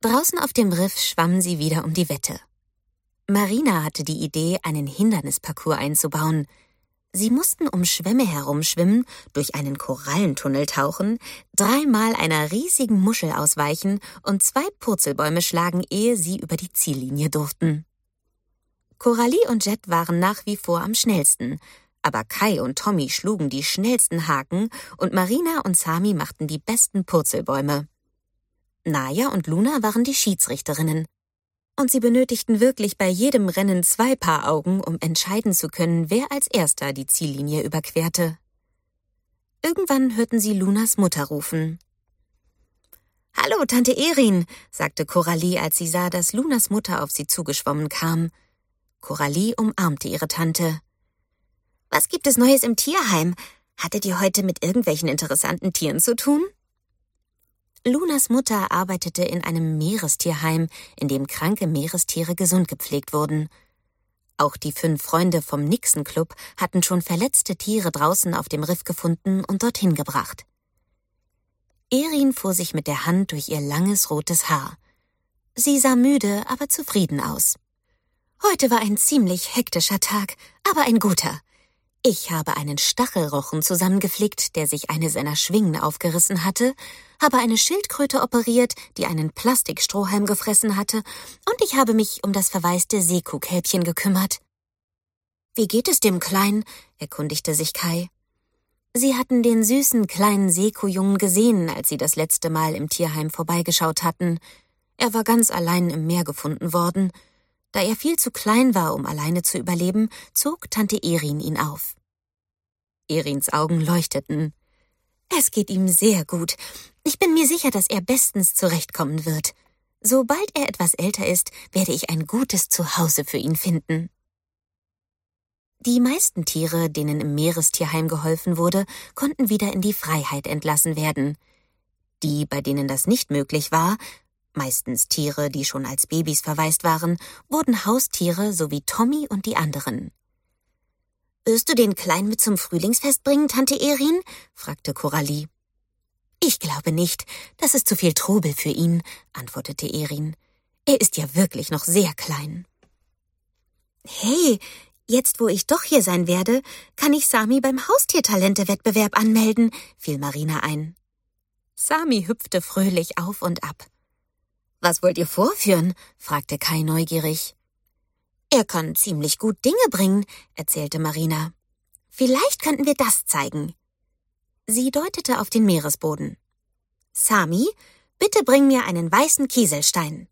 Draußen auf dem Riff schwammen sie wieder um die Wette. Marina hatte die Idee, einen Hindernisparcours einzubauen. Sie mussten um Schwämme herumschwimmen, durch einen Korallentunnel tauchen, 3-mal einer riesigen Muschel ausweichen und 2 Purzelbäume schlagen, ehe sie über die Ziellinie durften. Coralie und Jet waren nach wie vor am schnellsten, aber Kai und Tommy schlugen die schnellsten Haken und Marina und Sami machten die besten Purzelbäume. Naya und Luna waren die Schiedsrichterinnen. Und sie benötigten wirklich bei jedem Rennen 2 Paar Augen, um entscheiden zu können, wer als Erster die Ziellinie überquerte. Irgendwann hörten sie Lunas Mutter rufen. »Hallo, Tante Erin«, sagte Coralie, als sie sah, dass Lunas Mutter auf sie zugeschwommen kam. Coralie umarmte ihre Tante. »Was gibt es Neues im Tierheim? Hattet ihr heute mit irgendwelchen interessanten Tieren zu tun?« Lunas Mutter arbeitete in einem Meerestierheim, in dem kranke Meerestiere gesund gepflegt wurden. Auch die 5 Freunde vom Nixon-Club hatten schon verletzte Tiere draußen auf dem Riff gefunden und dorthin gebracht. Erin fuhr sich mit der Hand durch ihr langes rotes Haar. Sie sah müde, aber zufrieden aus. »Heute war ein ziemlich hektischer Tag, aber ein guter. Ich habe einen Stachelrochen zusammengeflickt, der sich eine seiner Schwingen aufgerissen hatte, habe eine Schildkröte operiert, die einen Plastikstrohhalm gefressen hatte, und ich habe mich um das verwaiste Seekuhkälbchen gekümmert.« »Wie geht es dem Kleinen?« erkundigte sich Kai. Sie hatten den süßen kleinen Seekuhjungen gesehen, als sie das letzte Mal im Tierheim vorbeigeschaut hatten. Er war ganz allein im Meer gefunden worden. Da er viel zu klein war, um alleine zu überleben, zog Tante Erin ihn auf. Erins Augen leuchteten. »Es geht ihm sehr gut. Ich bin mir sicher, dass er bestens zurechtkommen wird. Sobald er etwas älter ist, werde ich ein gutes Zuhause für ihn finden.« Die meisten Tiere, denen im Meerestierheim geholfen wurde, konnten wieder in die Freiheit entlassen werden. Die, bei denen das nicht möglich war, meistens Tiere, die schon als Babys verwaist waren, wurden Haustiere, so wie Tommy und die anderen. »Wirst du den Kleinen mit zum Frühlingsfest bringen, Tante Erin?« fragte Coralie. »Ich glaube nicht. Das ist zu viel Trubel für ihn«, antwortete Erin. »Er ist ja wirklich noch sehr klein.« »Hey, jetzt wo ich doch hier sein werde, kann ich Sami beim Haustiertalente-Wettbewerb anmelden«, fiel Marina ein. Sami hüpfte fröhlich auf und ab. »Was wollt ihr vorführen?« fragte Kai neugierig. »Er kann ziemlich gut Dinge bringen«, erzählte Marina. »Vielleicht könnten wir das zeigen.« Sie deutete auf den Meeresboden. »Sami, bitte bring mir einen weißen Kieselstein.«